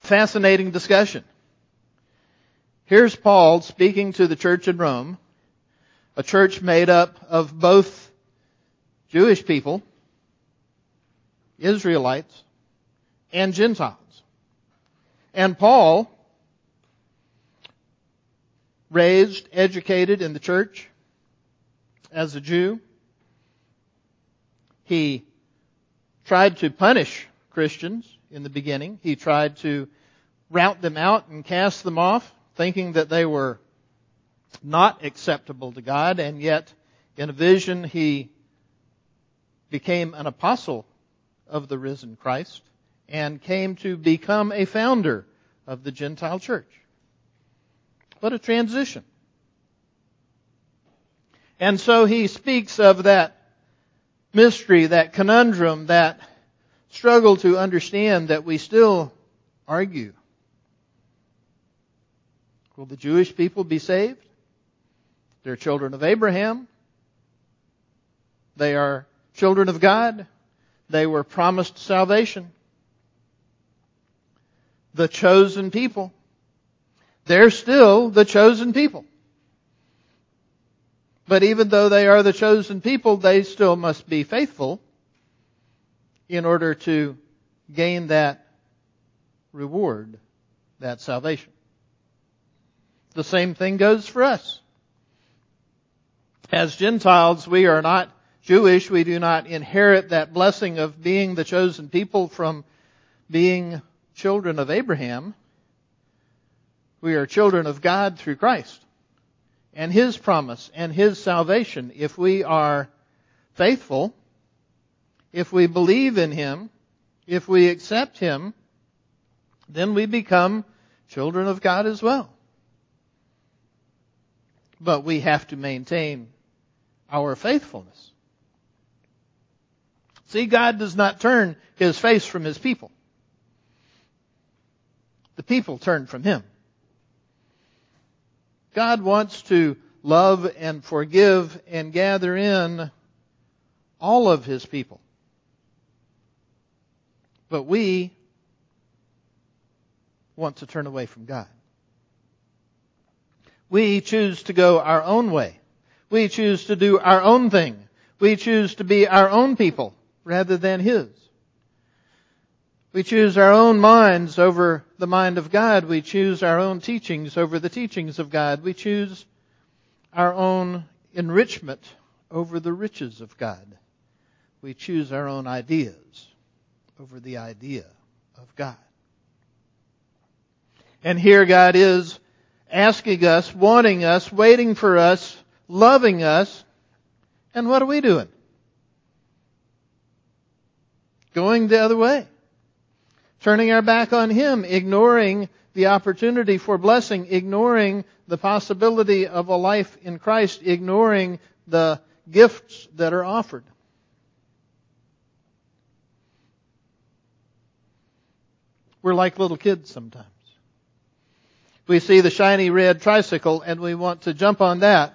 fascinating discussion. Here's Paul speaking to the church in Rome, a church made up of both Jewish people, Israelites, and Gentiles. And Paul, raised, educated in the church as a Jew, he tried to punish Christians in the beginning. He tried to rout them out and cast them off, thinking that they were not acceptable to God, and yet in a vision he became an apostle of the risen Christ and came to become a founder of the Gentile church. What a transition. And so he speaks of that mystery, that conundrum, that struggle to understand that we still argue. Will the Jewish people be saved? They're children of Abraham. They are children of God. They were promised salvation. The chosen people. They're still the chosen people. But even though they are the chosen people, they still must be faithful in order to gain that reward, that salvation. The same thing goes for us. As Gentiles, we are not Jewish. We do not inherit that blessing of being the chosen people from being children of Abraham. We are children of God through Christ and His promise and His salvation. If we are faithful, if we believe in Him, if we accept Him, then we become children of God as well. But we have to maintain our faithfulness. See, God does not turn His face from His people. The people turn from Him. God wants to love and forgive and gather in all of His people. But we want to turn away from God. We choose to go our own way. We choose to do our own thing. We choose to be our own people rather than His. We choose our own minds over the mind of God. We choose our own teachings over the teachings of God. We choose our own enrichment over the riches of God. We choose our own ideas over the idea of God. And here God is asking us, wanting us, waiting for us, loving us. And what are we doing? Going the other way. Turning our back on Him, ignoring the opportunity for blessing, ignoring the possibility of a life in Christ, ignoring the gifts that are offered. We're like little kids sometimes. We see the shiny red tricycle and we want to jump on that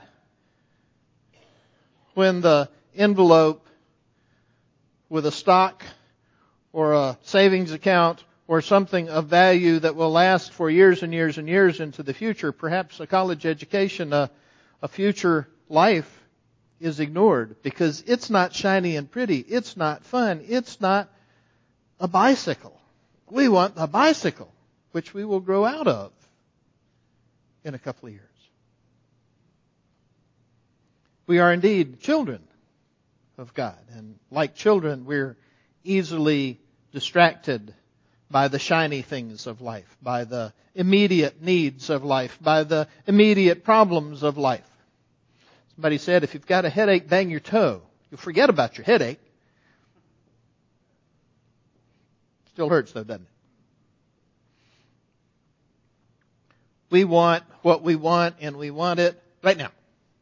when the envelope with a stock or a savings account or something of value that will last for years and years and years into the future, perhaps a college education, a future life, is ignored because it's not shiny and pretty. It's not fun. It's not a bicycle. We want a bicycle, which we will grow out of in a couple of years. We are indeed children of God. And like children, we're easily distracted by the shiny things of life, by the immediate needs of life, by the immediate problems of life. Somebody said, if you've got a headache, bang your toe. You'll forget about your headache. Still hurts though, doesn't it? We want what we want, and we want it right now.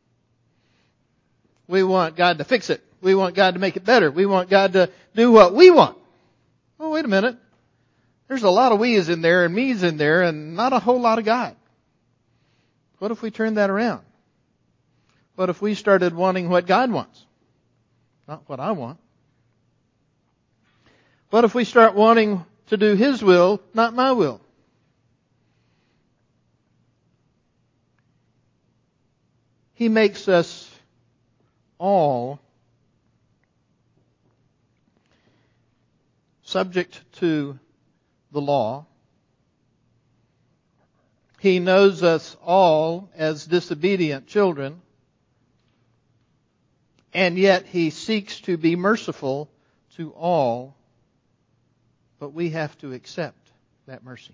We want God to fix it. We want God to make it better. We want God to do what we want. Oh, wait a minute. There's a lot of we's in there and me's in there and not a whole lot of God. What if we turned that around? What if we started wanting what God wants? Not what I want. What if we start wanting to do His will, not my will? He makes us all subject to the law. He knows us all as disobedient children, and yet He seeks to be merciful to all, but we have to accept that mercy.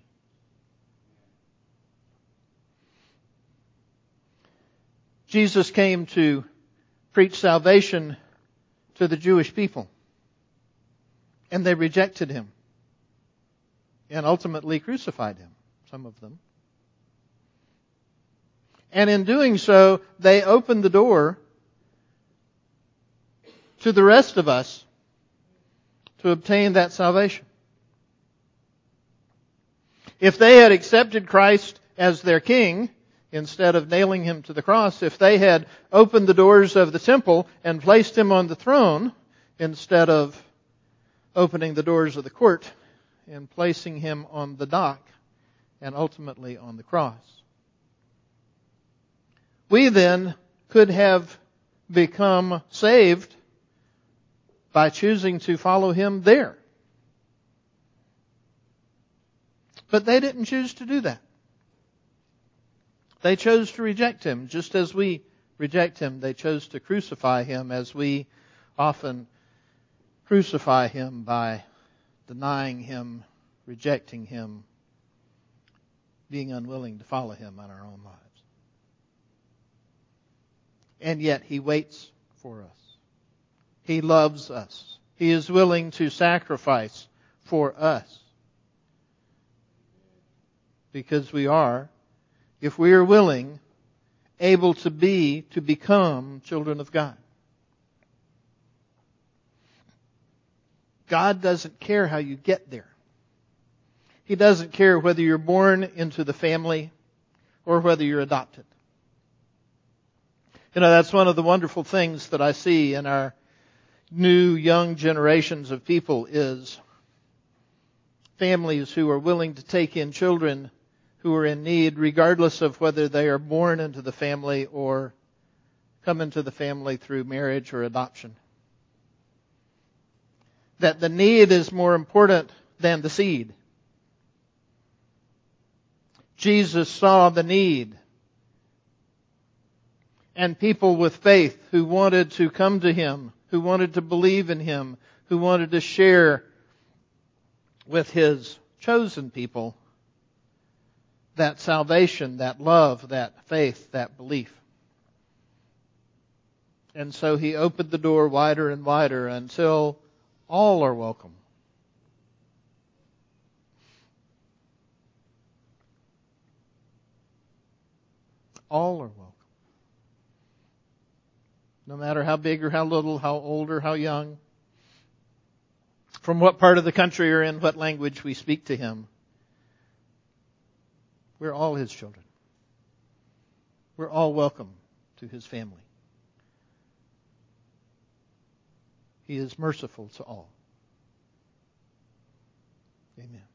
Jesus came to preach salvation to the Jewish people, and they rejected Him and ultimately crucified Him, some of them. And in doing so, they opened the door to the rest of us to obtain that salvation. If they had accepted Christ as their King, instead of nailing Him to the cross, if they had opened the doors of the temple and placed Him on the throne, instead of opening the doors of the court and placing Him on the dock and ultimately on the cross, we then could have become saved by choosing to follow Him there. But they didn't choose to do that. They chose to reject Him. Just as we reject Him, they chose to crucify Him, as we often crucify Him by denying Him, rejecting Him, being unwilling to follow Him in our own lives. And yet He waits for us. He loves us. He is willing to sacrifice for us. Because we are, if we are willing, able to become children of God. God doesn't care how you get there. He doesn't care whether you're born into the family or whether you're adopted. You know, that's one of the wonderful things that I see in our new young generations of people is families who are willing to take in children who are in need, regardless of whether they are born into the family or come into the family through marriage or adoption. That the need is more important than the seed. Jesus saw the need. And people with faith who wanted to come to Him, who wanted to believe in Him, who wanted to share with His chosen people that salvation, that love, that faith, that belief. And so He opened the door wider and wider until all are welcome. All are welcome. No matter how big or how little, how old or how young, from what part of the country or in what language we speak to Him. We're all His children. We're all welcome to His family. He is merciful to all. Amen.